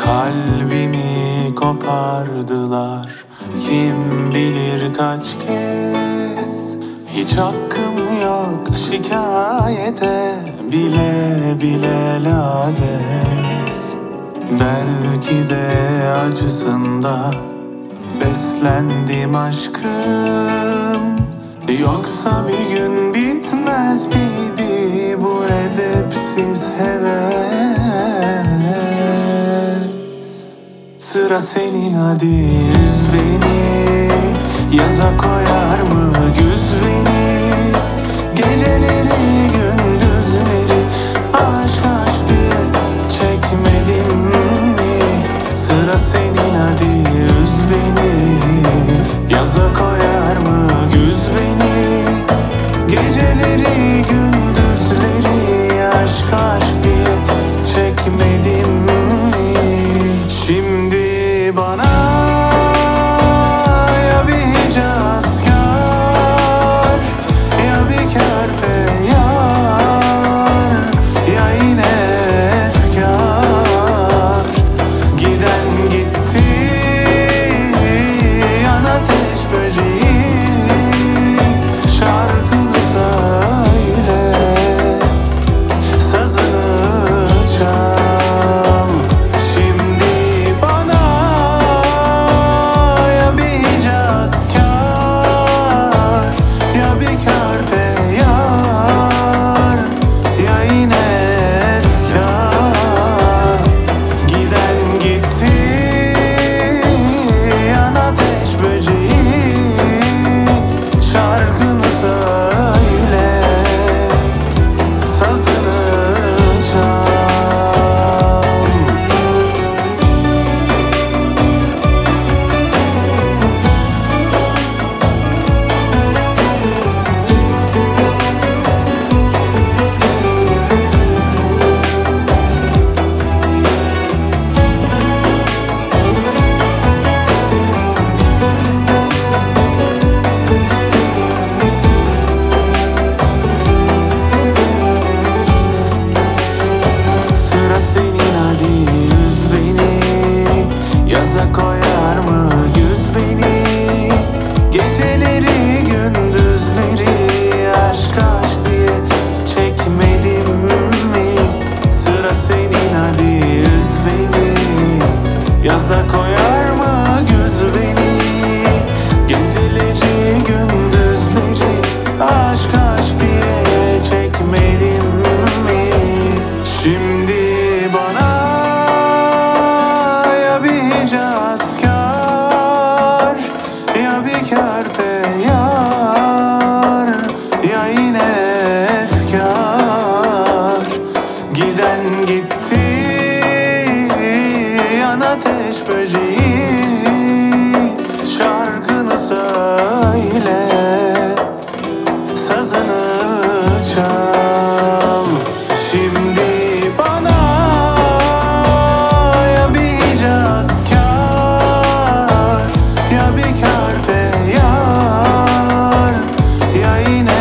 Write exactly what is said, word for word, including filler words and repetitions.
Kalbimi kopardılar kim bilir kaç kez. Hiç hakkım yok şikayete, bile bile lades. Belki de acısında beslendim aşkım. Yoksa bir gün bitmez miydi bu edepsiz heves? Sıra senin, hadi üz beni. Yaza koyar mı güz beni? Geceleri gündüzleri aşk aşk diye çekmedim mi? Sıra senin, hadi üz beni. Yaza koyar mı güz beni? Geceleri gündüzleri aşk aşk diye çekmedim mi? Şimdi bana ya bir hicazkar, ya bir körpe yar, ya yine efkar. Giden gitti yan ateş böceği, şarkını söyle, sazını çal. Şimdi bana ya bir hicazkar, ya bir körpe yar, ya yine efkar. Giden gitti yan ateş böceği, şarkını söyle, sazını çal. Sıra senin, hadi üz beni. Yaza koyar mı güz beni? Geceleri gündüzleri aşk aşk diye çekmedim mi? Sıra senin, hadi üz beni. Yaza koyar mı güz beni? Geceleri gündüzleri aşk aşk diye çekmedim mi? Şimdi bana ya bir hicazkar, ya bir körpe yar, ya yine efkar. Giden gitti yan ateş böceği, şarkını söyle, sazını çal. Şimdi bana ya bir hicazkar, ya bir körpe yar, ya yine